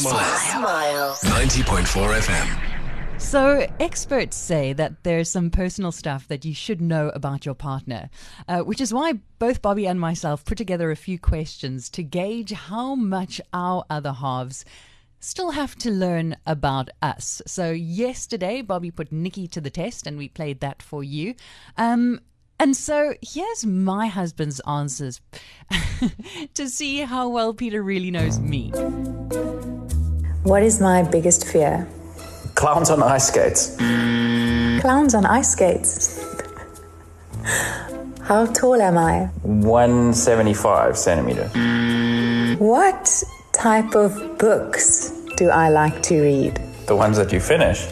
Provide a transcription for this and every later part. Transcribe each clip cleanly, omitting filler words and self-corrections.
Smile. 90.4 FM. So experts say that there's some personal stuff that you should know about your partner, which is why both Bobby and myself put together a few questions to gauge how much our other halves still have to learn about us. So yesterday, Bobby put Nikki to the test and we played that for you. And so here's my husband's answers to see how well Peter really knows me. What is my biggest fear? Clowns on ice skates. Clowns on ice skates. How tall am I? 175 centimeter. What type of books do I like to read? The ones that you finish.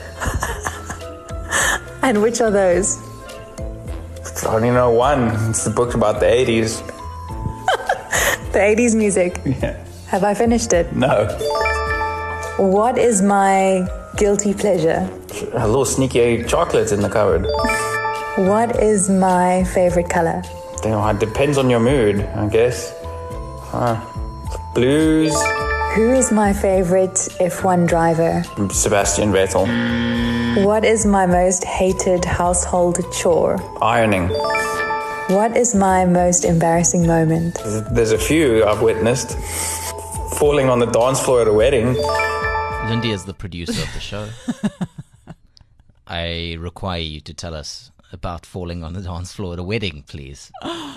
And which are those? I only know one. It's the book about the 80s. The 80s music. Yeah. Have I finished it? No. What is my guilty pleasure? A little sneaky chocolate in the cupboard. What is my favorite color? It depends on your mood, I guess. Blues. Who is my favorite F1 driver? Sebastian Vettel. What is my most hated household chore? Ironing. What is my most embarrassing moment? There's a few I've witnessed. Falling on the dance floor at a wedding. Lindy is the producer of the show. I require you to tell us about falling on the dance floor at a wedding, please.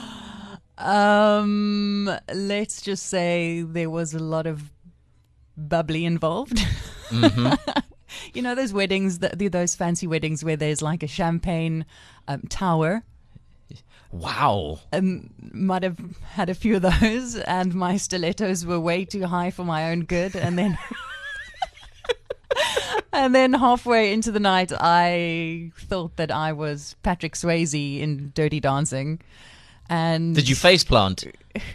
Let's just say there was a lot of bubbly involved. Mm-hmm. You know those weddings, those fancy weddings where there's like a champagne tower. Wow. Might have had a few of those, and my stilettos were way too high for my own good. And then, and then halfway into the night, I thought that I was Patrick Swayze in Dirty Dancing. And did you faceplant?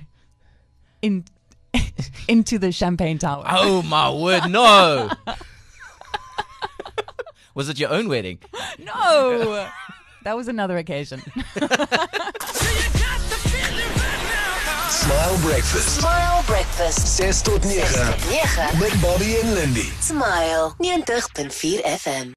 Into the champagne tower. Oh my word, no! Was it your own wedding? No! That was another occasion. Smile Breakfast. 6 tot 9. Met Bobby en Lindy. Smile 90.4 FM.